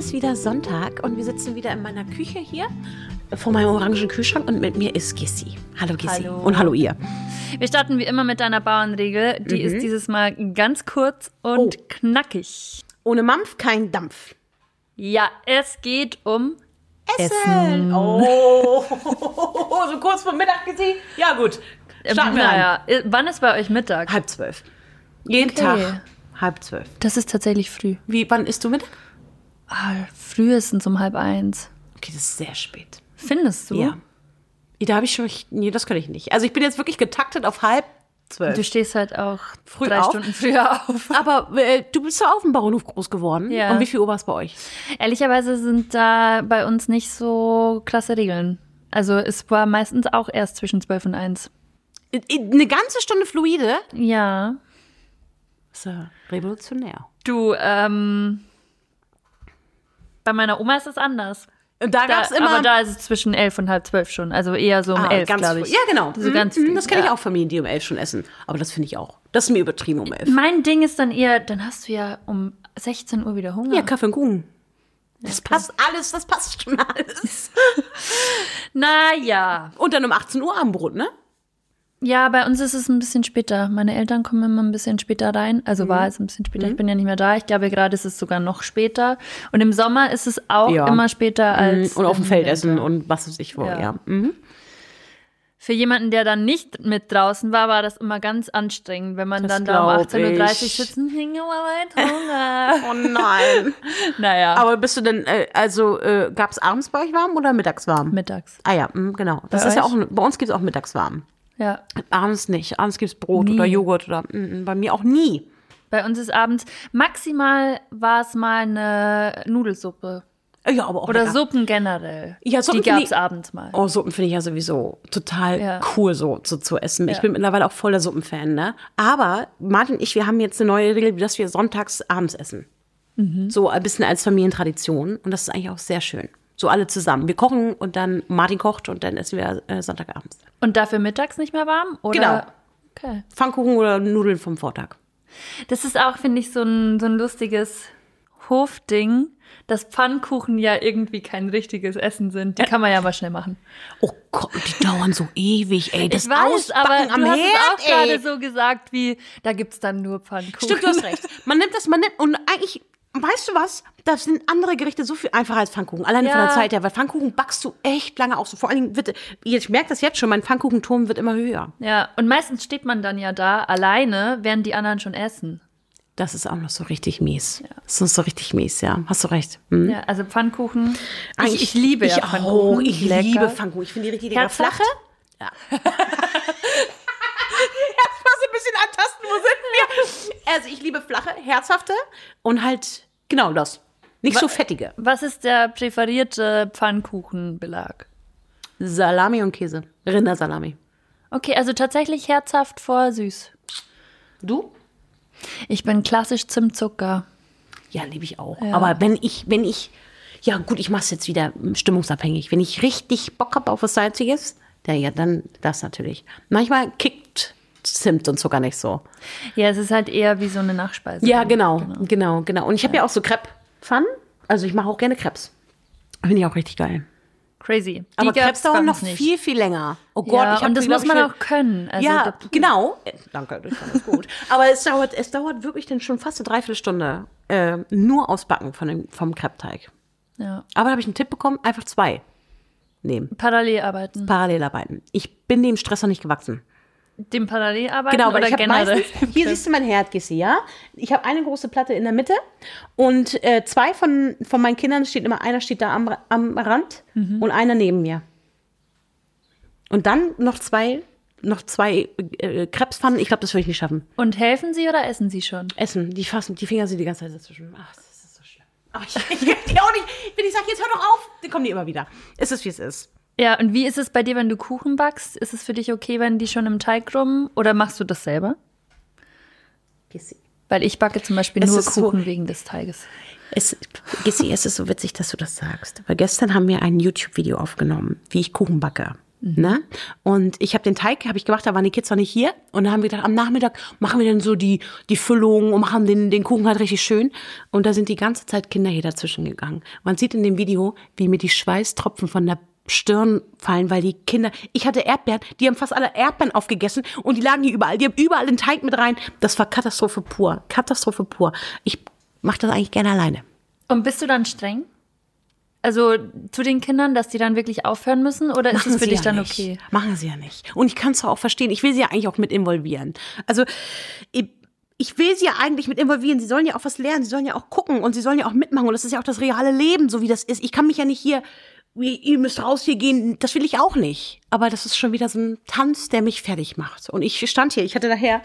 ist wieder Sonntag und wir sitzen wieder in meiner Küche hier vor meinem orangen Kühlschrank und mit mir ist Gissi. Hallo Gissi. Hallo. Und hallo ihr. Wir starten wie immer mit deiner Bauernregel. Die ist dieses Mal ganz kurz und knackig. Ohne Mampf kein Dampf. Ja, es geht um Essen. Oh, so kurz vor Mittag, Gissi? Ja gut, starten wir rein. Wann ist bei euch Mittag? 11:30. Jeden Tag 11:30. Das ist tatsächlich früh. Wann isst du Mittag? Frühestens um 12:30. Okay, das ist sehr spät. Findest du? Ja. Da habe ich schon, nee, das kann ich nicht. Also ich bin jetzt wirklich getaktet auf 11:30. Du stehst halt auch Früh 3 auf. Stunden früher auf. Aber du bist ja auf dem Bauernhof groß geworden. Ja. Und wie viel Uhr war es bei euch? Ehrlicherweise sind da bei uns nicht so klasse Regeln. Also es war meistens auch erst zwischen 12 und 1. Eine ganze Stunde fluide? Ja. Das ist ja revolutionär. Du, bei meiner Oma ist es anders. Da gab es immer... Aber da ist es zwischen 11 und halb 12 schon. Also eher so um 11, glaube ich. Ja, genau. So ganz früh. Das kenne ich auch Familien, die um 11 schon essen. Aber das finde ich auch. Das ist mir übertrieben um 11. Mein Ding ist dann eher, dann hast du ja um 16 Uhr wieder Hunger. Ja, Kaffee und Kuchen. Das passt alles, das passt schon alles. Naja. Und dann um 18 Uhr Abendbrot, ne? Ja, bei uns ist es ein bisschen später. Meine Eltern kommen immer ein bisschen später rein. Also war es ein bisschen später. Ich bin ja nicht mehr da. Ich glaube, gerade ist es sogar noch später. Und im Sommer ist es auch immer später als... Und auf dem Feld essen Winter. und was weiß ich wo, ja. Für jemanden, der dann nicht mit draußen war das immer ganz anstrengend, wenn man Das dann da um glaub 18:30 Uhr ich. sitzen, hinge mal weit Hunger. Oh nein. Naja, Aber bist du denn, gab es abends bei euch warm oder mittags warm? mittags. Ah ja, genau. Das Bei ist ja euch? auch, bei uns gibt es auch mittags warm. Ja, Abends nicht. Abends gibt es Brot Nie. oder Joghurt oder bei mir auch nie. bei uns ist abends, maximal war es mal eine Nudelsuppe. Ja, aber auch Oder lecker. Suppen generell. Ja, Suppen Die finde gab es ich- abends mal. Oh, Suppen finde ich ja sowieso total Ja. cool so zu essen. Ich Ja. bin mittlerweile auch voller Suppenfan, ne? Aber Martin und ich, wir haben jetzt eine neue Regel, dass wir sonntags abends essen. So ein bisschen als Familientradition. Und das ist eigentlich auch sehr schön. So alle zusammen. Wir kochen und dann Martin kocht und dann essen wir Sonntagabends. Und dafür mittags nicht mehr warm? Oder? Genau. Okay. Pfannkuchen oder Nudeln vom Vortag. Das ist auch, finde ich, so ein lustiges Hofding, dass Pfannkuchen ja irgendwie kein richtiges Essen sind. Die kann man ja mal schnell machen. Oh Gott, die dauern so ewig, ey. Das Ich weiß, aber Ausbacken am du hast es auch Herd, ey. gerade so gesagt, wie, da gibt's dann nur Pfannkuchen. Stimmt, du hast recht. Man nimmt und eigentlich, weißt du was, das sind andere Gerichte so viel einfacher als Pfannkuchen. Alleine von Ja. der Zeit her, weil Pfannkuchen backst du echt lange auf. So, vor allen Dingen ich merke das jetzt schon, mein Pfannkuchenturm wird immer höher. Ja, und meistens steht man dann ja da alleine, während die anderen schon essen. Das ist auch noch so richtig mies. Das ist noch so richtig mies, ja. Hast du recht. Hm. Ja, also Pfannkuchen. Eigentlich- Ich liebe ja ich Pfannkuchen. auch. Ich Lecker. liebe Pfannkuchen. Ich finde die richtig lecker. Herzhaft? Flache? Ja. Jetzt mal so ein bisschen antasten, wo sind wir? Also ich liebe flache, herzhafte und halt genau das. Nicht so fettige. Was ist der präferierte Pfannkuchenbelag? Salami und Käse. Rindersalami. Okay, also tatsächlich herzhaft vor süß. Du? Ich bin klassisch Zimtzucker. Ja, liebe ich auch. Ja. Aber wenn ich, ja gut, ich mache es jetzt wieder stimmungsabhängig. Wenn ich richtig Bock habe auf was Salziges, dann das natürlich. Manchmal kickt Zimt und Zucker nicht so. Ja, es ist halt eher wie so eine Nachspeise. Ja, genau. Und ich habe ja auch so Crepe-Pfannen. Also ich mache auch gerne Crepes. Finde ich auch richtig geil. Crazy. Die Aber gab's Crepes dauern bei noch uns nicht. viel, viel länger. Oh Gott, Ja, ich hab und das die, glaub muss ich, man für- auch können. Also ja, da- genau. Danke, das fand ich gut. Aber es dauert wirklich dann schon fast eine Dreiviertelstunde nur ausbacken vom Crepe-Teig. Ja. Aber da habe ich einen Tipp bekommen, einfach 2 nehmen. Parallel arbeiten. Parallel arbeiten. Ich bin dem Stress noch nicht gewachsen. Dem Parallel arbeiten Genau, weil oder ich habe generell? meistens, hier siehst du mein Herd, Gissi, ja? Ich habe eine große Platte in der Mitte und 2 von meinen Kindern einer steht da am Rand und einer neben mir. Und dann noch zwei Crepespfannen. Ich glaube, das würde ich nicht schaffen. Und helfen Sie oder essen Sie schon? Essen, die Finger sind die ganze Zeit dazwischen. Ach, das ist so schlimm. Aber ich die auch nicht. Wenn ich sage, jetzt hör doch auf, dann kommen die immer wieder. Es ist, wie es ist. Ja, und wie ist es bei dir, wenn du Kuchen backst? Ist es für dich okay, wenn die schon im Teig rum oder machst du das selber? Gissi. Weil ich backe zum Beispiel Es nur ist so- Kuchen wegen des Teiges. Gissi, es ist so witzig, dass du das sagst. Weil gestern haben wir ein YouTube-Video aufgenommen, wie ich Kuchen backe. Ne? Und ich habe den Teig gemacht, da waren die Kids noch nicht hier. Und dann haben wir gedacht, am Nachmittag machen wir dann so die Füllung und machen den Kuchen halt richtig schön. Und da sind die ganze Zeit Kinder hier dazwischen gegangen. Man sieht in dem Video, wie mir die Schweißtropfen von der Stirn fallen, weil die Kinder, ich hatte Erdbeeren, die haben fast alle Erdbeeren aufgegessen und die lagen hier überall. Die haben überall den Teig mit rein. Das war Katastrophe pur. Katastrophe pur. Ich mache das eigentlich gerne alleine. Und bist du dann streng? Also zu den Kindern, dass die dann wirklich aufhören müssen? Oder ist es für dich dann okay? Machen sie ja nicht. Und ich kann es auch verstehen. Ich will sie ja eigentlich auch mit involvieren. Also ich will sie ja eigentlich mit involvieren. Sie sollen ja auch was lernen. Sie sollen ja auch gucken und sie sollen ja auch mitmachen. Und das ist ja auch das reale Leben, so wie das ist. Ich kann mich ja nicht hier, ihr müsst raus hier gehen. Das will ich auch nicht. Aber das ist schon wieder so ein Tanz, der mich fertig macht. Und ich stand hier, ich hatte daher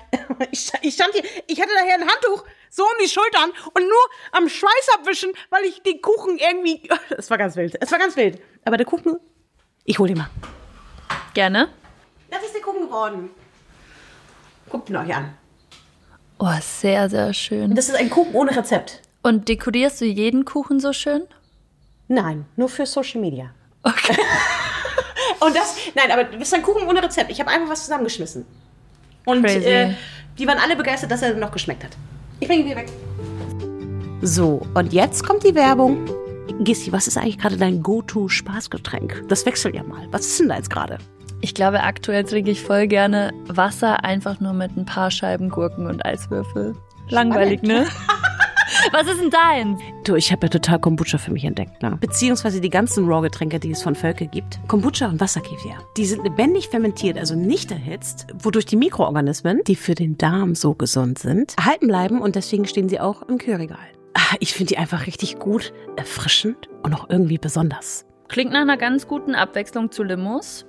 ein Handtuch so um die Schultern und nur am Schweiß abwischen, weil ich den Kuchen irgendwie, es war ganz wild. Aber der Kuchen, ich hol den mal. Gerne. Das ist der Kuchen geworden. Guckt ihn euch an. Oh, sehr, sehr schön. Das ist ein Kuchen ohne Rezept. Und dekorierst du jeden Kuchen so schön? Nein, nur für Social Media. Okay. Aber das ist ein Kuchen ohne Rezept. Ich habe einfach was zusammengeschmissen. Und die waren alle begeistert, dass er noch geschmeckt hat. Ich bringe ihn wieder weg. So, und jetzt kommt die Werbung. Gissi, was ist eigentlich gerade dein Go-To-Spaßgetränk? Das wechselt ja mal. Was ist denn da jetzt gerade? Ich glaube, aktuell trinke ich voll gerne Wasser, einfach nur mit ein paar Scheiben Gurken und Eiswürfel. Langweilig, ne? Was ist denn dein? Du, ich habe ja total Kombucha für mich entdeckt, ne? Beziehungsweise die ganzen Raw-Getränke, die es von Völkel gibt. Kombucha und Wasserkefir. Die sind lebendig fermentiert, also nicht erhitzt, wodurch die Mikroorganismen, die für den Darm so gesund sind, erhalten bleiben und deswegen stehen sie auch im Kühlregal. Ich finde die einfach richtig gut, erfrischend und auch irgendwie besonders. Klingt nach einer ganz guten Abwechslung zu Limos.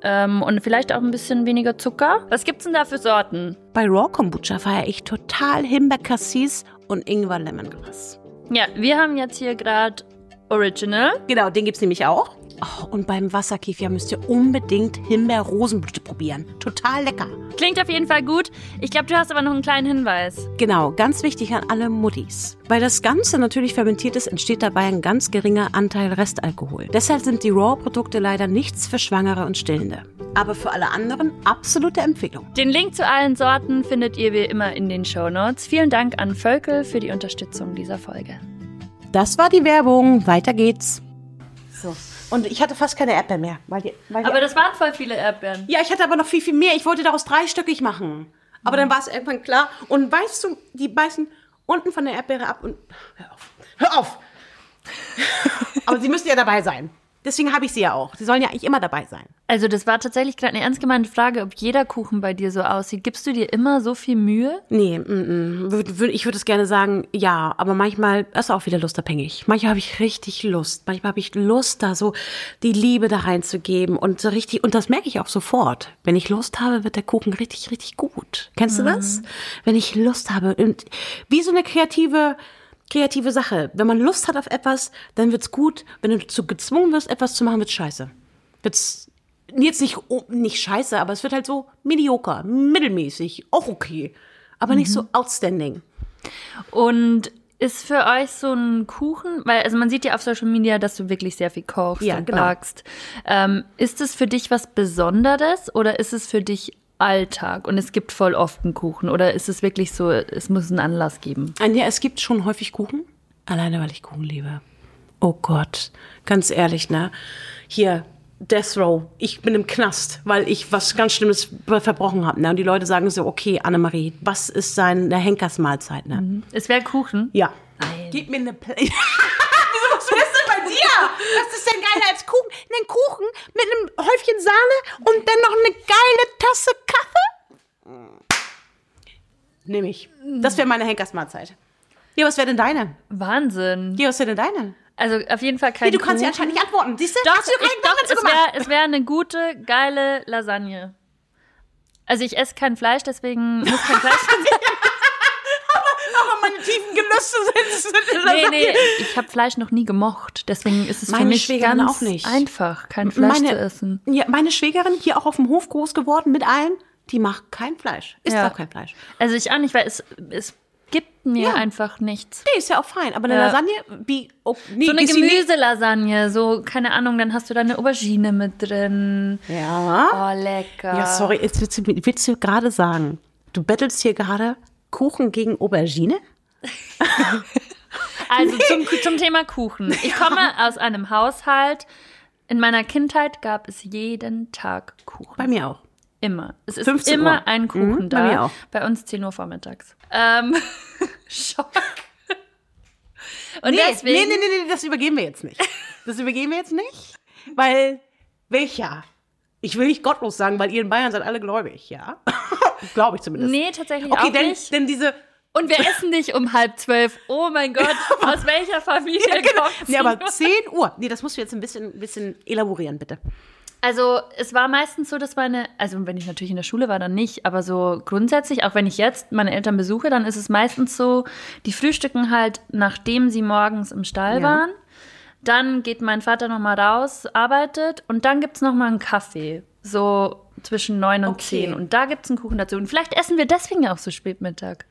Und vielleicht auch ein bisschen weniger Zucker. Was gibt's denn da für Sorten? Bei Raw Kombucha feiere ich total Himbeer-Cassis und Ingwer-Lemongrass. Ja, wir haben jetzt hier gerade Original. Genau, den gibt's nämlich auch. Oh, und beim Wasserkefir müsst ihr unbedingt Himbeer-Rosenblüte probieren. Total lecker. Klingt auf jeden Fall gut. Ich glaube, du hast aber noch einen kleinen Hinweis. Genau, ganz wichtig an alle Muttis. Weil das Ganze natürlich fermentiert ist, entsteht dabei ein ganz geringer Anteil Restalkohol. Deshalb sind die Raw-Produkte leider nichts für Schwangere und Stillende. Aber für alle anderen absolute Empfehlung. Den Link zu allen Sorten findet ihr wie immer in den Shownotes. Vielen Dank an Völkel für die Unterstützung dieser Folge. Das war die Werbung. Weiter geht's. So. Und ich hatte fast keine Erdbeeren mehr. Aber das waren voll viele Erdbeeren. Ja, ich hatte aber noch viel, viel mehr. Ich wollte daraus 3-stöckig machen. Aber dann war es irgendwann klar. Und weißt du, die beißen unten von der Erdbeere ab und... Hör auf! Aber sie müssen ja dabei sein. Deswegen habe ich sie ja auch. Sie sollen ja eigentlich immer dabei sein. Also das war tatsächlich gerade eine ernst gemeinte Frage, ob jeder Kuchen bei dir so aussieht. Gibst du dir immer so viel Mühe? Nee, ich würde es gerne sagen, ja. Aber manchmal ist auch wieder lustabhängig. Manchmal habe ich richtig Lust. Manchmal habe ich Lust, da so die Liebe da reinzugeben. Und so richtig, und das merke ich auch sofort. Wenn ich Lust habe, wird der Kuchen richtig, richtig gut. Kennst du das? Wenn ich Lust habe. Und wie so eine kreative Sache. Wenn man Lust hat auf etwas, dann wird's gut. Wenn du dazu gezwungen wirst, etwas zu machen, wird's scheiße. Wird's jetzt nicht scheiße, aber es wird halt so mediocre, mittelmäßig, auch okay. Aber nicht so outstanding. Und ist für euch so ein Kuchen, weil also man sieht ja auf Social Media, dass du wirklich sehr viel kochst und backst. Ist es für dich was Besonderes oder ist es für dich Alltag und es gibt voll oft einen Kuchen? Oder ist es wirklich so, es muss einen Anlass geben? Ja, es gibt schon häufig Kuchen, alleine weil ich Kuchen liebe. Oh Gott, ganz ehrlich, ne? Hier, Death Row, ich bin im Knast, weil ich was ganz Schlimmes verbrochen habe. Ne? Und die Leute sagen so, okay, Annemarie, was ist seine Henkersmahlzeit? Ne? Es wäre Kuchen? Ja. Nein. Gib mir eine Wieso machst du das denn bei dir? Was ist denn geiler als Kuchen? Einen Kuchen mit einem Häufchen Sahne und dann noch eine geile Tasse Kaffee? Nehme ich. Das wäre meine Henkersmahlzeit. Ja, was wäre denn deine? Wahnsinn. Ja, was wäre denn deine? Also auf jeden Fall kein Du kannst Kuchen. ja anscheinend nicht antworten. Siehst du? Doch, es wäre eine gute, geile Lasagne. Also ich esse kein Fleisch, deswegen muss kein Fleisch drin sein. Aber meine tiefen Gelüste sind Nee, ich habe Fleisch noch nie gemocht. Deswegen ist es für mich Schwägerin ganz auch nicht. einfach, kein Fleisch zu essen. Ja, meine Schwägerin, hier auch auf dem Hof groß geworden mit allen, die macht kein Fleisch. Isst auch kein Fleisch. Also ich auch nicht, weil es gibt mir einfach nichts. Nee, ist ja auch fein. Aber eine Lasagne, so eine Gemüselasagne, so, keine Ahnung, dann hast du da eine Aubergine mit drin. Ja. Oh, lecker. Ja, sorry, jetzt willst du gerade sagen, du bettelst hier gerade Kuchen gegen Aubergine? Also zum Thema Kuchen. Ich komme aus einem Haushalt, in meiner Kindheit gab es jeden Tag Kuchen. Bei mir auch. Immer. Es ist immer ein Kuchen da. Bei mir auch. Bei uns 10 Uhr vormittags. Schock. Und deswegen... Nee, das übergeben wir jetzt nicht. Weil, welcher? Ich will nicht gottlos sagen, weil ihr in Bayern seid alle gläubig, ja? Glaube ich zumindest. Nee, tatsächlich auch nicht. Denn diese... Und wir essen nicht um 11:30. Oh mein Gott, aus welcher Familie kommt Nee, aber 10 Uhr. Nee, das musst du jetzt ein bisschen elaborieren, bitte. Also es war meistens so, dass also wenn ich natürlich in der Schule war, dann nicht, aber so grundsätzlich, auch wenn ich jetzt meine Eltern besuche, dann ist es meistens so, die frühstücken halt, nachdem sie morgens im Stall waren. Dann geht mein Vater nochmal raus, arbeitet und dann gibt's nochmal einen Kaffee, so zwischen 9 und 10. Und da gibt's einen Kuchen dazu. Und vielleicht essen wir deswegen auch so spät Mittag.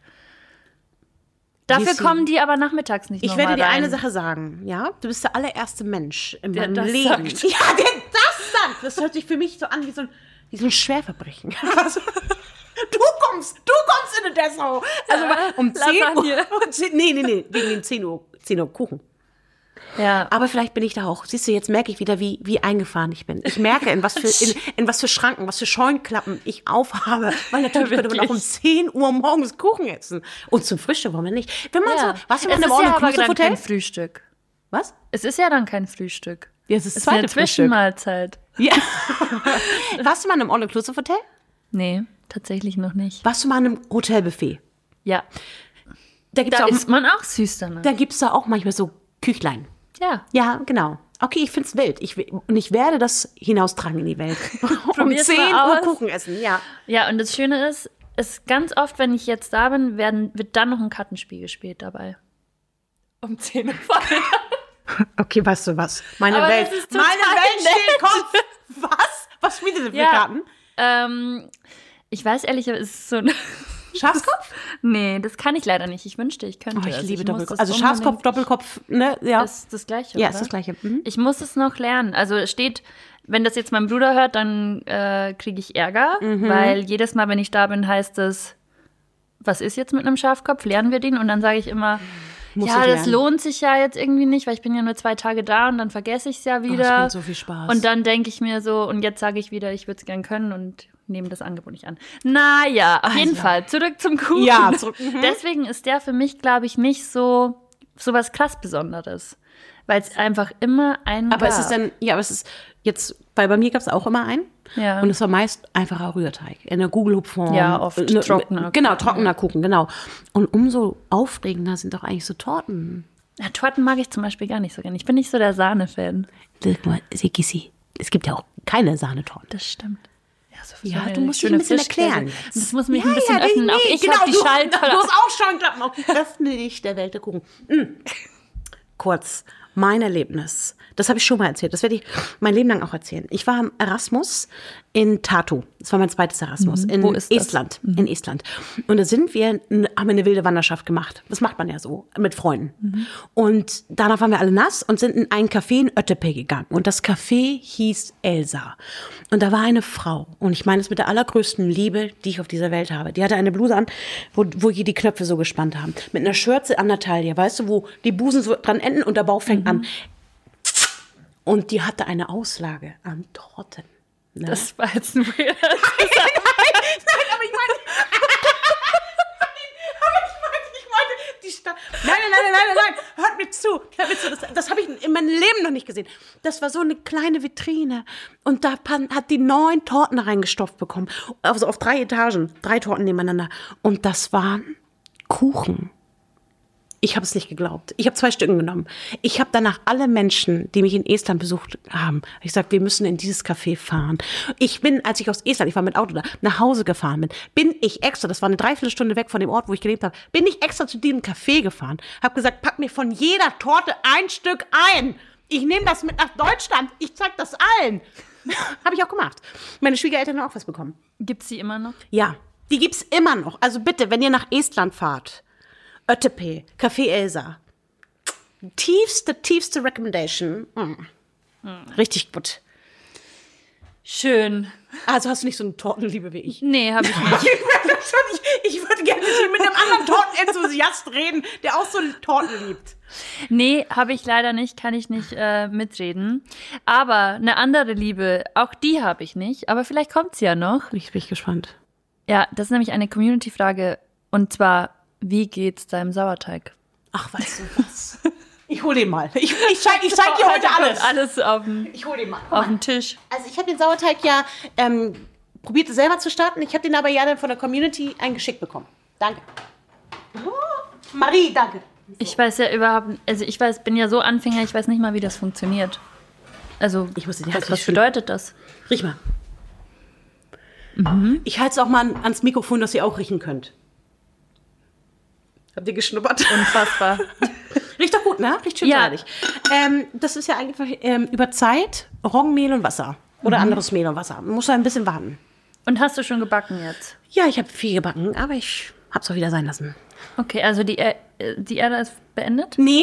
Dafür kommen die aber nachmittags nicht nochmal rein. Ich werde dir eine Sache sagen, ja? Du bist der allererste Mensch in meinem das Leben. Sagt. Ja, der das sagt. Das hört sich für mich so an wie so ein Schwerverbrechen. Also, du kommst in eine Dessau. Also um 10 Uhr. Nee, wegen dem 10 Uhr Kuchen. Ja. Aber vielleicht bin ich da auch. Siehst du, jetzt merke ich wieder, wie eingefahren ich bin. Ich merke, in was für Schranken, was für Scheunenklappen ich aufhabe. Weil natürlich könnte man auch um 10 Uhr morgens Kuchen essen. Und zum Frühstück, warum denn nicht? Wenn man so, warst du mal in einem All-Inclusive-Hotel? Kein Frühstück. Was? Es ist ja dann kein Frühstück. Ja, es ist es ist eine Zwischenmahlzeit. Ja. Warst du mal in einem All-Inclusive-Hotel? Nee, tatsächlich noch nicht. Warst du mal in einem Hotelbuffet? Ja. Da isst man auch süß danach. Da gibt es da auch manchmal so Küchlein. Ja. Ja, genau. Okay, ich find's wild. Und ich werde das hinaustragen in die Welt. Um 10 Uhr Kuchen essen, ja. Ja, und das Schöne ist ganz oft, wenn ich jetzt da bin, wird dann noch ein Kartenspiel gespielt dabei. Um 10 Uhr vorher. Okay, weißt du was? Meine Welt steht Kopf. Was? Was spielt ihr denn für Karten? Ich weiß ehrlich, es ist so ein... Schafskopf? Nee, das kann ich leider nicht. Ich wünschte, ich könnte. Ich liebe Doppelkopf. Also Schafskopf, Doppelkopf, ne? Ja. Ist das Gleiche, Ja, oder? ist das Gleiche. Mhm. Ich muss es noch lernen. Also es steht, wenn das jetzt mein Bruder hört, dann kriege ich Ärger, weil jedes Mal, wenn ich da bin, heißt es, was ist jetzt mit einem Schafkopf? Lernen wir den? Und dann sage ich immer, das lohnt sich ja jetzt irgendwie nicht, weil ich bin ja nur 2 Tage da und dann vergesse ich es ja wieder. Das macht so viel Spaß. Und dann denke ich mir so, und jetzt sage ich wieder, ich würde es gern können und nehme das Angebot nicht an. Naja, auf jeden Fall. Zurück zum Kuchen. Ja, zurück. Deswegen ist der für mich, glaube ich, nicht so was krass Besonderes. Weil es einfach immer einen aber gab. Es ist jetzt, weil bei mir gab es auch immer einen. Ja. Und es war meist einfacher Rührteig. In der Gugelhupfform. Ja, oft trockener. Genau, trockener Kuchen, genau. Und umso aufregender sind doch eigentlich so Torten. Ja, Torten mag ich zum Beispiel gar nicht so gerne. Ich bin nicht so der Sahne-Fan. Guck mal, es gibt ja auch keine Sahnetorten. Das stimmt. Ja, du musst dich ein bisschen erklären. Das muss mich ein bisschen öffnen. Auch ich habe die Schallklappen. Du hast auch Schallklappen. Öffne dich, der Welt der Kuchen. Kurz, mein Erlebnis. Das habe ich schon mal erzählt. Das werde ich mein Leben lang auch erzählen. Ich war im Erasmus in Tartu. Das war mein zweites Erasmus. Wo ist das? Estland. In Estland. Und da haben wir eine wilde Wanderschaft gemacht. Das macht man ja so mit Freunden. Und danach waren wir alle nass und sind in ein Café in Ötepe gegangen. Und das Café hieß Elsa. Und da war eine Frau. Und ich meine es mit der allergrößten Liebe, die ich auf dieser Welt habe. Die hatte eine Bluse an, wo hier die Knöpfe so gespannt haben. Mit einer Schürze an der Taille. Weißt du, wo die Busen so dran enden und der Bauch fängt an. Und die hatte eine Auslage an Torten. Ne? Das war jetzt ein weirder Nein, aber ich meine, die Stadt. Nein, hört mir zu. Das habe ich in meinem Leben noch nicht gesehen. Das war so eine kleine Vitrine. Und da hat die 9 Torten reingestopft bekommen. Also auf 3 Etagen. 3 Torten nebeneinander. Und das waren Kuchen. Ich habe es nicht geglaubt. Ich habe 2 Stücken genommen. Ich habe danach alle Menschen, die mich in Estland besucht haben, ich gesagt, wir müssen in dieses Café fahren. Ich bin, als ich aus Estland, ich war mit Auto da, nach Hause gefahren bin ich extra, das war eine Dreiviertelstunde weg von dem Ort, wo ich gelebt habe, bin ich extra zu diesem Café gefahren. Habe gesagt, pack mir von jeder Torte ein Stück ein. Ich nehme das mit nach Deutschland. Ich zeig das allen. Habe ich auch gemacht. Meine Schwiegereltern haben auch was bekommen. Gibt's die immer noch? Ja, die gibt's immer noch. Also bitte, wenn ihr nach Estland fahrt, Öttepe, Café Elsa. Tiefste Recommendation. Richtig gut. Schön. Also hast du nicht so eine Tortenliebe wie ich? Nee, habe ich nicht. Ich würde gerne mit einem anderen Tortenenthusiast reden, der auch so Torten liebt. Nee, habe ich leider nicht, kann ich nicht mitreden. Aber eine andere Liebe, auch die habe ich nicht. Aber vielleicht kommt sie ja noch. Ich bin gespannt. Ja, das ist nämlich eine Community-Frage. Und zwar, wie geht's deinem Sauerteig? Ach, weißt du was? Ich hol den mal. Ich zeig dir heute alles. Alles Ich hol den mal. auf den Tisch. Also ich habe den Sauerteig ja probiert selber zu starten. Ich habe den aber ja dann von der Community eingeschickt bekommen. Danke. Oh, Marie, danke. Ich weiß ja überhaupt, also bin ja so Anfänger, ich weiß nicht mal, wie das funktioniert. Also, was bedeutet das? Riech mal. Ich halte es auch mal ans Mikrofon, dass ihr auch riechen könnt. Habt ihr geschnuppert? Unfassbar. Riecht doch gut, ne? Riecht schön seidig. Das ist ja eigentlich über Zeit Roggenmehl und Wasser. Oder anderes Mehl und Wasser. Man muss da ein bisschen warten. Und hast du schon gebacken jetzt? Ja, ich habe viel gebacken, aber ich habe es auch wieder sein lassen. Okay, also die Ära ist beendet? Nee,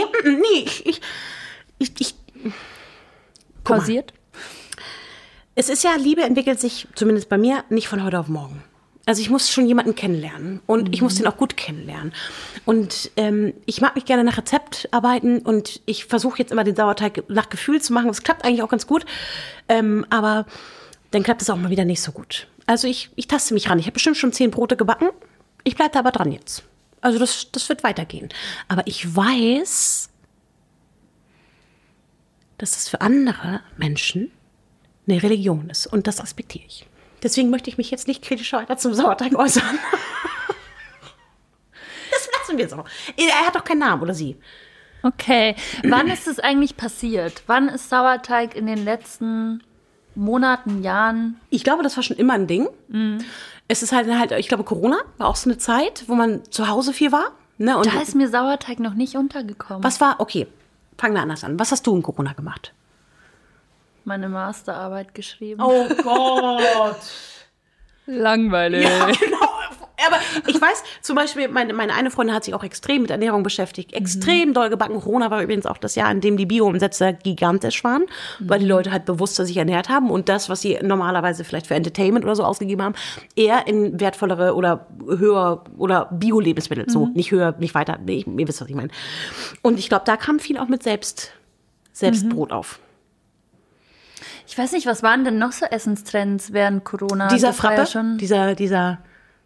ich pausiert? Es ist ja, Liebe entwickelt sich, zumindest bei mir, nicht von heute auf morgen. Also ich muss schon jemanden kennenlernen und ich muss den auch gut kennenlernen. Und ich mag mich gerne nach Rezept arbeiten und ich versuche jetzt immer den Sauerteig nach Gefühl zu machen. Das klappt eigentlich auch ganz gut, aber dann klappt es auch mal wieder nicht so gut. Also ich taste mich ran. Ich habe bestimmt schon 10 Brote gebacken. Ich bleibe da aber dran jetzt. Also das wird weitergehen. Aber ich weiß, dass das für andere Menschen eine Religion ist. Und das respektiere ich. Deswegen möchte ich mich jetzt nicht kritisch weiter zum Sauerteig äußern. Das lassen wir so. Er hat doch keinen Namen, oder sie? Okay. Wann ist es eigentlich passiert? Wann ist Sauerteig in den letzten Monaten, Jahren? Ich glaube, das war schon immer ein Ding. Es ist halt, ich glaube, Corona war auch so eine Zeit, wo man zu Hause viel war. Ne? Und da ist mir Sauerteig noch nicht untergekommen. Okay, fangen wir anders an. Was hast du in Corona gemacht? Meine Masterarbeit geschrieben. Oh Gott. Langweilig. Ja, genau. Aber ich weiß, zum Beispiel, meine eine Freundin hat sich auch extrem mit Ernährung beschäftigt. Extrem doll gebacken. Corona war übrigens auch das Jahr, in dem die Bio-Umsätze gigantisch waren, weil die Leute halt bewusster sich ernährt haben und das, was sie normalerweise vielleicht für Entertainment oder so ausgegeben haben, eher in wertvollere oder höher oder Bio-Lebensmittel. So, nicht höher, nicht weiter. Ihr wisst, was ich meine. Und ich glaube, da kam viel auch mit Selbstbrot auf. Ich weiß nicht, was waren denn noch so Essenstrends während Corona? Dieser Frappe, ja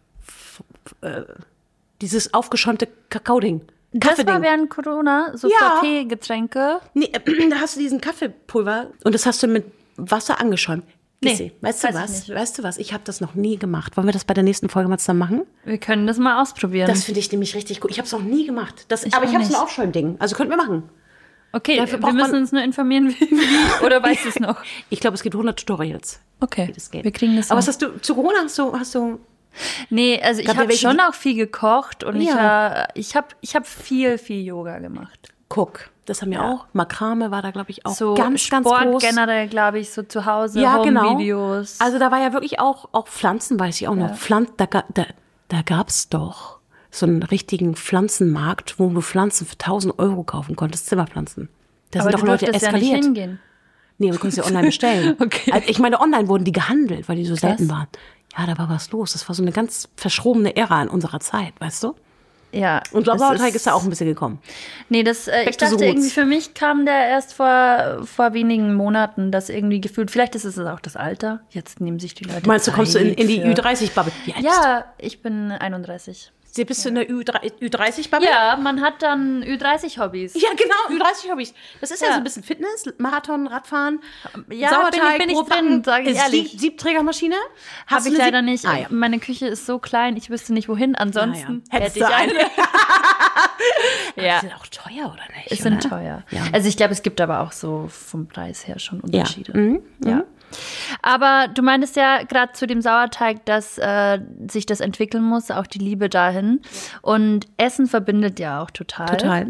dieses aufgeschäumte Kakao-Ding. Das war während Corona, so Frappé-Getränke. Nee, da hast du diesen Kaffeepulver und das hast du mit Wasser angeschäumt. Nee, weißt du was? Ich habe das noch nie gemacht. Wollen wir das bei der nächsten Folge mal zusammen machen? Wir können das mal ausprobieren. Das finde ich nämlich richtig gut. Ich habe es noch nie gemacht. Aber ich habe so ein Aufschäumding. Also könnten wir machen. Okay, wir müssen uns nur informieren, wie oder weißt du es noch? Ich glaube, es gibt 100 Tutorials. Okay, wie das geht. Wir kriegen das hin. Aber was hast du, zu Corona hast du Nee, also ich habe schon auch viel gekocht und ich hab viel Yoga gemacht. Guck, das haben wir auch. Makrame war da, glaube ich, auch so ganz Sport groß. Generell, glaube ich, so zu Hause, Genau. Home-Videos. Also da war ja wirklich auch Pflanzen, weiß ich auch noch. Da gab's doch so einen richtigen Pflanzenmarkt, wo du Pflanzen für 1.000 € kaufen konntest, Zimmerpflanzen. Da sind doch Leute eskaliert. Ja nicht hingehen. Nee, du konntest ja online bestellen. Okay. Also ich meine, online wurden die gehandelt, weil die so selten waren. Ja, da war was los. Das war so eine ganz verschrobene Ära in unserer Zeit, weißt du? Ja. Und Sauerteig ist da auch ein bisschen gekommen. Nee, ich dachte irgendwie, für mich kam der erst vor wenigen Monaten, das irgendwie gefühlt, vielleicht ist es auch das Alter. Jetzt nehmen sich die Leute Meinst du, kommst du in die Ü30-Bubble? Ja, ich bin 31. Bist du in der Ü30-Bubble? Ja, man hat dann Ü30-Hobbys. Ja, genau, Ü30-Hobbys. Das ist ja so ein bisschen Fitness, Marathon, Radfahren, ja, Sauerteig, bin ich drin, sage ich ehrlich. Siebträgermaschine? Habe ich leider nicht. Ja. Meine Küche ist so klein, ich wüsste nicht, wohin. Ansonsten hätte ich eine. Ja. Die sind auch teuer, oder nicht? Es sind teuer. Ja. Also ich glaube, es gibt aber auch so vom Preis her schon Unterschiede. Ja. Aber du meintest ja gerade zu dem Sauerteig, dass sich das entwickeln muss, auch die Liebe dahin. Und Essen verbindet ja auch total. Total.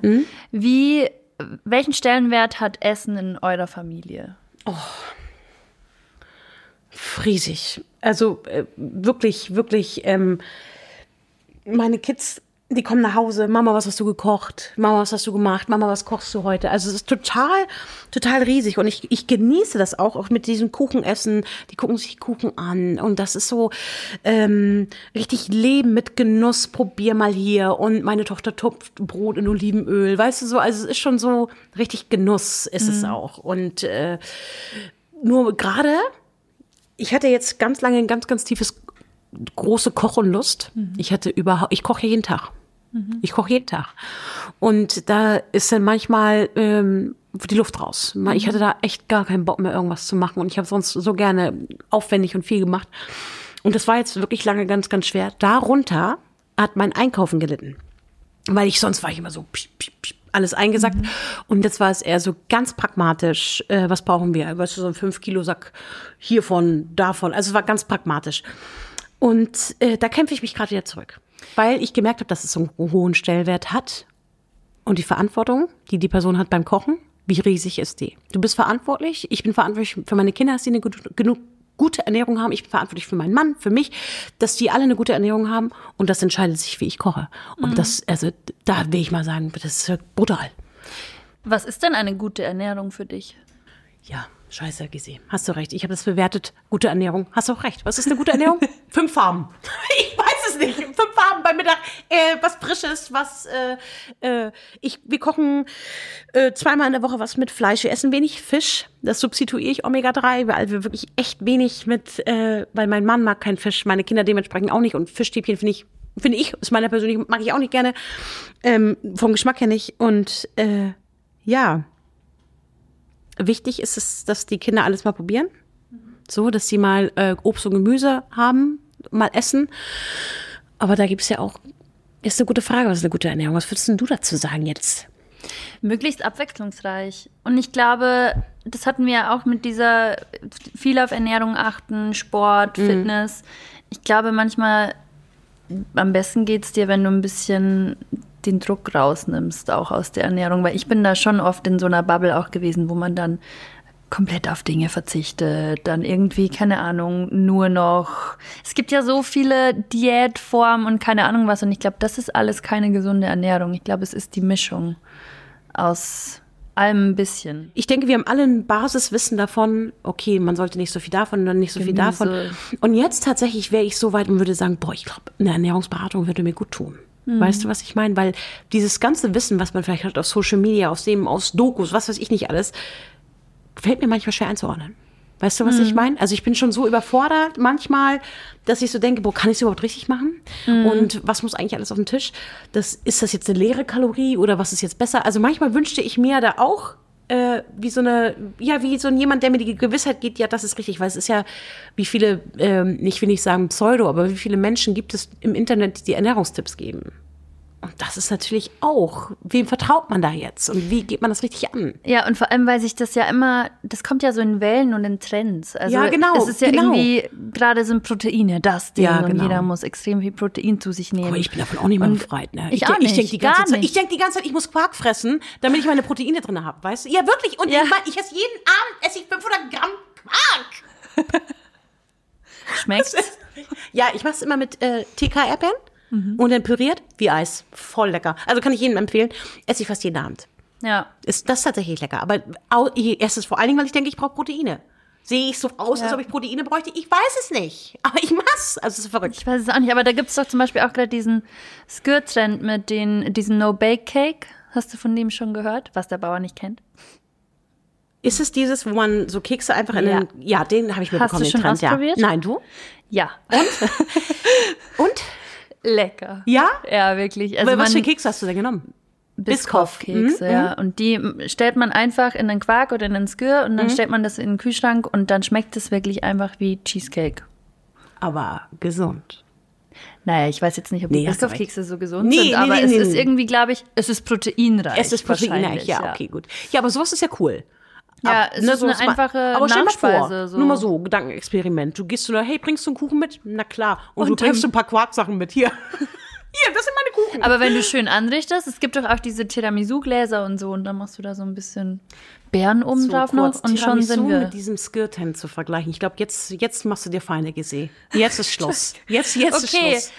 Welchen Stellenwert hat Essen in eurer Familie? Oh. Riesig. Also wirklich, meine Kids die kommen nach Hause, Mama, was hast du gekocht? Mama, was hast du gemacht? Mama, was kochst du heute? Also es ist total, total riesig und ich genieße das auch mit diesem Kuchenessen. Die gucken sich Kuchen an und das ist so richtig Leben mit Genuss, probier mal hier und meine Tochter tupft Brot in Olivenöl, weißt du so, also es ist schon so richtig Genuss ist es auch und nur gerade, ich hatte jetzt ganz lange ein ganz, ganz tiefes große Kochenlust. Ich koche jeden Tag. Ich koche jeden Tag. Und da ist dann manchmal die Luft raus. Ich hatte da echt gar keinen Bock mehr, irgendwas zu machen. Und ich habe sonst so gerne aufwendig und viel gemacht. Und das war jetzt wirklich lange ganz, ganz schwer. Darunter hat mein Einkaufen gelitten. Weil sonst war ich immer so alles eingesackt. Und jetzt war es eher so ganz pragmatisch. Was brauchen wir? Weißt du, so ein 5-Kilo-Sack hiervon, davon. Also es war ganz pragmatisch. Und da kämpfe ich mich gerade wieder zurück, weil ich gemerkt habe, dass es so einen hohen Stellenwert hat. Und die Verantwortung, die die Person hat beim Kochen, wie riesig ist die? Du bist verantwortlich, ich bin verantwortlich für meine Kinder, dass sie eine gute Ernährung haben. Ich bin verantwortlich für meinen Mann, für mich, dass die alle eine gute Ernährung haben. Und das entscheidet sich, wie ich koche. Und da will ich mal sagen, das ist brutal. Was ist denn eine gute Ernährung für dich? Ja, scheiße, Gysi. Hast du recht. Ich habe das bewertet. Gute Ernährung. Hast du auch recht. Was ist eine gute Ernährung? 5 Farben. Ich weiß es nicht. 5 Farben beim Mittag. Was Frisches, wir kochen 2-mal in der Woche was mit Fleisch. Wir essen wenig Fisch. Das substituiere ich Omega-3, weil wir wirklich echt wenig weil mein Mann mag keinen Fisch, meine Kinder dementsprechend auch nicht. Und Fischstäbchen finde ich, ist meiner persönlich, mag ich auch nicht gerne. Vom Geschmack her nicht. Und ja. Wichtig ist es, dass die Kinder alles mal probieren. So, dass sie mal Obst und Gemüse haben, mal essen. Aber da gibt es ja auch, ist eine gute Frage, was ist eine gute Ernährung? Was würdest denn du dazu sagen jetzt? Möglichst abwechslungsreich. Und ich glaube, das hatten wir ja auch mit dieser viel auf Ernährung achten, Sport, Fitness. Ich glaube, manchmal am besten geht es dir, wenn du ein bisschen den Druck rausnimmst, auch aus der Ernährung. Weil ich bin da schon oft in so einer Bubble auch gewesen, wo man dann komplett auf Dinge verzichtet, dann irgendwie, keine Ahnung, nur noch. Es gibt ja so viele Diätformen und keine Ahnung was. Und ich glaube, das ist alles keine gesunde Ernährung. Ich glaube, es ist die Mischung aus allem ein bisschen. Ich denke, wir haben alle ein Basiswissen davon, okay, man sollte nicht so viel davon und dann nicht so viel davon. Und jetzt tatsächlich wäre ich so weit und würde sagen, ich glaube, eine Ernährungsberatung würde mir gut tun. Weißt du, was ich meine? Weil dieses ganze Wissen, was man vielleicht hat aus Social Media, aus Dokus, was weiß ich nicht alles, fällt mir manchmal schwer einzuordnen. Weißt du, was ich meine? Also ich bin schon so überfordert manchmal, dass ich so denke, kann ich es überhaupt richtig machen? Und was muss eigentlich alles auf den Tisch? Ist das jetzt eine leere Kalorie oder was ist jetzt besser? Also manchmal wünschte ich mir da auch wie so jemand, der mir die Gewissheit gibt, ja, das ist richtig, weil es ist ja, wie viele, ich will nicht sagen Pseudo, aber wie viele Menschen gibt es im Internet, die Ernährungstipps geben? Und das ist natürlich auch, wem vertraut man da jetzt und wie geht man das richtig an? Ja, und vor allem, weil sich das ja immer, das kommt ja so in Wellen und in Trends. Also ja, genau. Es ist ja irgendwie, gerade sind Proteine das Ding und jeder muss extrem viel Protein zu sich nehmen. Aber ich bin davon auch nicht mehr befreit. Ne? Ich denke die ganze Zeit, ich muss Quark fressen, damit ich meine Proteine drin habe, weißt du? Ja, wirklich. Und ich esse jeden Abend 500 Gramm Quark. Schmeckt's? Ja, ich mache es immer mit TK-Erdbeeren. Und dann püriert wie Eis. Voll lecker. Also kann ich jedem empfehlen. Esse ich fast jeden Abend. Ja. Das ist tatsächlich lecker. Aber ich esse es vor allen Dingen, weil ich denke, ich brauche Proteine. Sehe ich so aus, als ob ich Proteine bräuchte? Ich weiß es nicht. Aber ich mach's. Also es ist verrückt. Ich weiß es auch nicht. Aber da gibt es doch zum Beispiel auch gerade diesen Skyr-Trend mit diesen No-Bake-Cake. Hast du von dem schon gehört? Was der Bauer nicht kennt? Ist es dieses, wo man so Kekse einfach in den... Ja, den habe ich mitbekommen. Hast du schon ausprobiert? Ja. Nein, du? Ja. Und? Lecker. Ja? Ja, wirklich. Also was für Kekse hast du denn genommen? Biscoff-Kekse, ja. Und die stellt man einfach in den Quark oder in den Skyr und dann stellt man das in den Kühlschrank und dann schmeckt es wirklich einfach wie Cheesecake. Aber gesund. Naja, ich weiß jetzt nicht, ob die Biscoff-Kekse so gesund sind, aber es ist irgendwie, glaube ich, es ist proteinreich. Es ist proteinreich, ja, okay, gut. Ja, aber sowas ist ja cool. Ja, es ist eine einfache aber stell Nachspeise. Mal vor, so. Nur mal so, Gedankenexperiment. Du gehst hey, bringst du einen Kuchen mit? Na klar. Und du bringst ein paar Quarksachen mit, hier. Hier, das sind meine Kuchen. Aber wenn du schön anrichtest, es gibt doch auch diese Tiramisu-Gläser und so und dann machst du da so ein bisschen Beeren oben drauf noch und schon sind wir. Mit diesem Skirtan zu vergleichen. Ich glaube, jetzt machst du dir Feinde gesehen. Jetzt ist Schluss. Jetzt ist Schluss.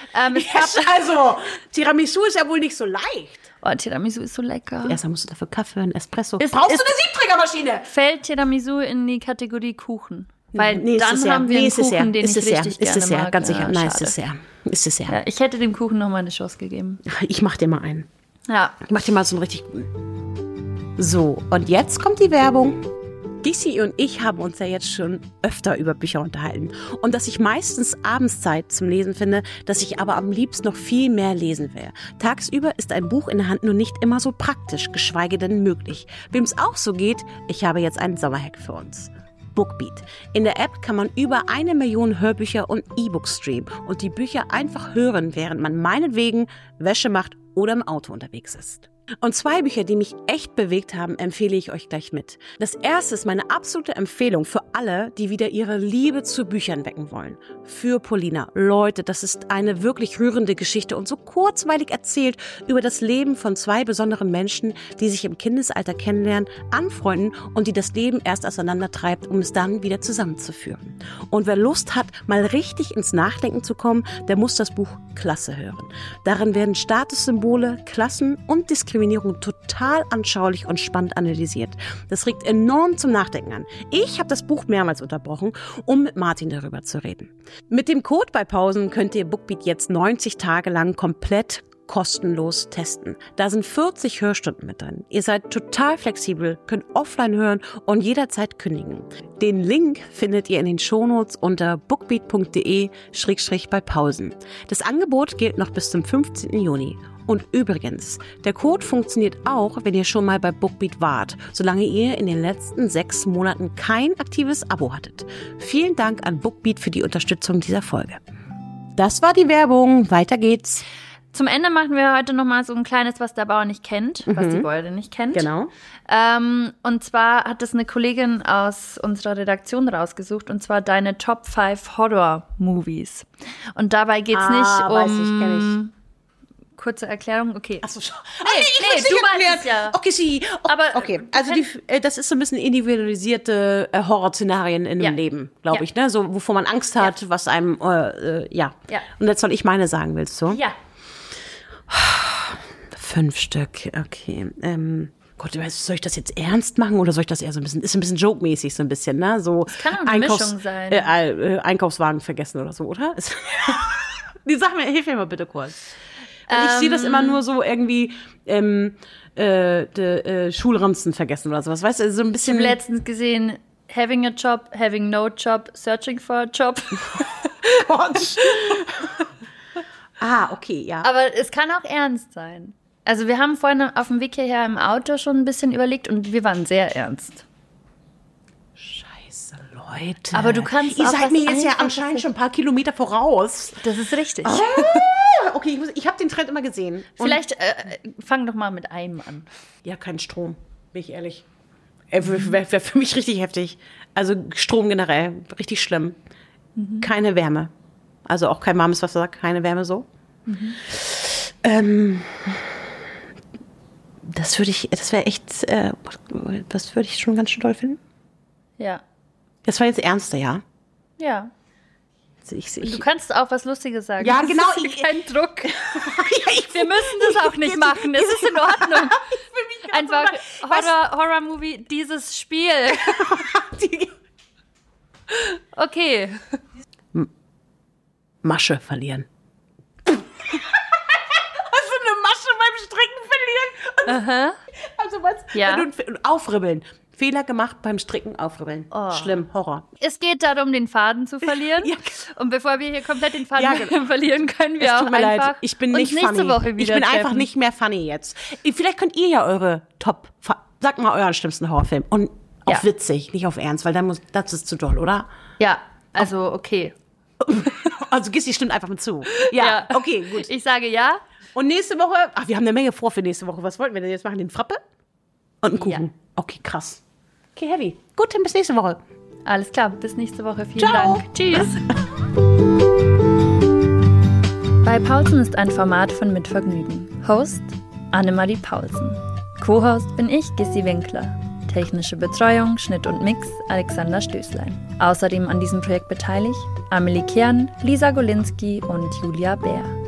Also, Tiramisu ist ja wohl nicht so leicht. Oh, Tiramisu ist so lecker. Erst musst du dafür Kaffee, einen Espresso. Brauchst du eine Siebträgermaschine? Fällt Tiramisu in die Kategorie Kuchen? Weil dann haben wir einen Kuchen, den ich richtig gerne mag. Ja, ganz sicher. Nein, ist es ja. Ja, ich hätte dem Kuchen noch mal eine Chance gegeben. Ich mach dir mal einen. Ja. Ich mach dir mal so einen richtig guten. So, und jetzt kommt die Werbung. DC und ich haben uns ja jetzt schon öfter über Bücher unterhalten. Und dass ich meistens abends Zeit zum Lesen finde, dass ich aber am liebsten noch viel mehr lesen will. Tagsüber ist ein Buch in der Hand nur nicht immer so praktisch, geschweige denn möglich. Wem es auch so geht, ich habe jetzt einen Sommerhack für uns. Bookbeat. In der App kann man über 1 Million Hörbücher und E-Books streamen und die Bücher einfach hören, während man meinetwegen Wäsche macht oder im Auto unterwegs ist. Und 2 Bücher, die mich echt bewegt haben, empfehle ich euch gleich mit. Das erste ist meine absolute Empfehlung für alle, die wieder ihre Liebe zu Büchern wecken wollen. Für Polina. Leute, das ist eine wirklich rührende Geschichte und so kurzweilig erzählt über das Leben von 2 besonderen Menschen, die sich im Kindesalter kennenlernen, anfreunden und die das Leben erst auseinandertreibt, um es dann wieder zusammenzuführen. Und wer Lust hat, mal richtig ins Nachdenken zu kommen, der muss das Buch Klasse hören. Darin werden Statussymbole, Klassen und Diskriminierung total anschaulich und spannend analysiert. Das regt enorm zum Nachdenken an. Ich habe das Buch mehrmals unterbrochen, um mit Martin darüber zu reden. Mit dem Code bei Pausen könnt ihr Bookbeat jetzt 90 Tage lang komplett kostenlos testen. Da sind 40 Hörstunden mit drin. Ihr seid total flexibel, könnt offline hören und jederzeit kündigen. Den Link findet ihr in den Shownotes unter bookbeat.de/bei Pausen. Das Angebot gilt noch bis zum 15. Juni. Und übrigens, der Code funktioniert auch, wenn ihr schon mal bei Bookbeat wart, solange ihr in den letzten 6 Monaten kein aktives Abo hattet. Vielen Dank an Bookbeat für die Unterstützung dieser Folge. Das war die Werbung. Weiter geht's. Zum Ende machen wir heute noch mal so ein kleines, was der Bauer nicht kennt, was die Beute nicht kennt. Genau. Und zwar hat das eine Kollegin aus unserer Redaktion rausgesucht, und zwar deine Top 5 Horror-Movies. Und dabei geht's nicht um... Weiß ich, kenn ich. Kurze Erklärung, okay. Achso, schon. Nee, du weißt es ja. Okay, Aber okay. Also das ist so ein bisschen individualisierte Horrorszenarien in dem Leben, glaube ich, ne? So, wovor man Angst hat, was einem, ja. Und jetzt soll ich meine sagen, willst du? Ja. 5 Stück, okay. Gott, soll ich das jetzt ernst machen oder soll ich das eher so ein bisschen, ist ein bisschen joke-mäßig so ein bisschen, ne? So das kann auch eine Mischung sein. Einkaufswagen vergessen oder so, oder? Die Sag mir, hilf mir mal bitte kurz. Ich sehe das immer nur so irgendwie Schulranzen vergessen oder sowas. Weißt du, so ein bisschen. Ich habe letztens gesehen, having a job, having no job, searching for a job. Okay, ja. Aber es kann auch ernst sein. Also wir haben vorhin auf dem Weg hierher im Auto schon ein bisschen überlegt und wir waren sehr ernst. Scheiße, Leute. Aber du kannst Ihr auch seid mir jetzt ja anscheinend schon ein paar Kilometer voraus. Das ist richtig. Okay, ich habe den Trend immer gesehen. Vielleicht fang doch mal mit einem an. Ja, kein Strom, bin ich ehrlich. Wäre für mich richtig heftig. Also Strom generell, richtig schlimm. Keine Wärme. Also auch kein warmes Wasser, keine Wärme so. Das wäre echt, das würde ich schon ganz schön toll finden. Ja. Das war jetzt ernster, ja? Ja. Also du kannst auch was Lustiges sagen. Ja, genau. Kein Druck. Wir müssen das auch nicht machen. Es ist in Ordnung. Einfach Horror-Movie, dieses Spiel. Okay. Masche verlieren. Also eine Masche beim Stricken verlieren? Aha. Also was? Ja. Aufribbeln. Fehler gemacht beim Stricken, aufribbeln. Oh. Schlimm, Horror. Es geht darum, den Faden zu verlieren. Ja. Und bevor wir hier komplett den Faden verlieren, können wir auch einfach leid. Ich bin nicht uns nächste funny. Woche wieder Ich bin treffen. einfach nicht mehr funny jetzt. Vielleicht könnt ihr ja eure sagt mal euren schlimmsten Horrorfilm. Und auf witzig, nicht auf ernst, weil das ist zu doll, oder? Ja, also okay. Also Gissi stimmt einfach mit zu. Ja, okay, gut. Ich sage ja. Und nächste Woche, wir haben eine Menge vor für nächste Woche. Was wollten wir denn jetzt machen? Den Frappe? Und einen Kuchen. Ja. Okay, krass. Okay, heavy. Gut, dann bis nächste Woche. Alles klar, bis nächste Woche. Vielen Ciao. Dank. Tschüss. Bei Paulsen ist ein Format von Mitvergnügen. Host Annemarie Paulsen. Co-Host bin ich, Gissi Winkler. Technische Betreuung, Schnitt und Mix Alexander Stößlein. Außerdem an diesem Projekt beteiligt Amelie Kern, Lisa Golinski und Julia Bär.